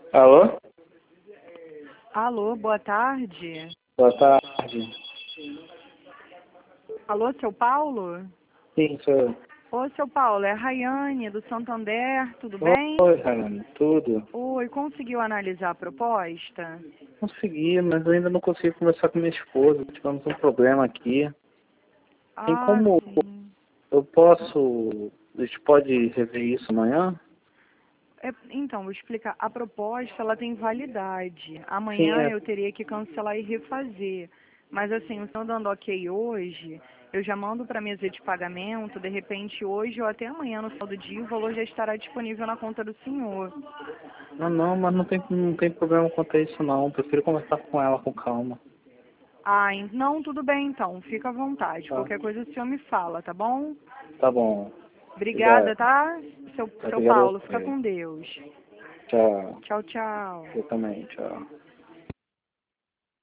Alô? Alô, boa tarde. Boa tarde. Alô, seu Paulo? Sim, sou eu. Ô, seu Paulo, é a Rayane, do Santander, tudo bem? Oi, Rayane, tudo? Oi, conseguiu analisar a proposta? Consegui, mas eu ainda não consigo conversar com minha esposa. Tivemos um problema aqui. Tem Ah, como sim. eu posso... A gente pode rever isso amanhã? Então, vou explicar. A proposta, ela tem validade. Sim, Amanhã eu teria que cancelar e refazer. Mas, assim, o senhor dando ok hoje, eu já mando para a mesa de pagamento. De repente, hoje ou até amanhã, no final do dia, o valor já estará disponível na conta do senhor. Não, mas não tem problema quanto a isso não. Prefiro conversar com ela com calma. Ah, não, tudo bem então. Fica à vontade. Tá, Qualquer coisa o senhor me fala, tá bom? tá bom. Obrigada, Obrigado. tá? Seu Obrigado a Paulo, fica você. com Deus. Tchau. Tchau, tchau. Eu também, tchau.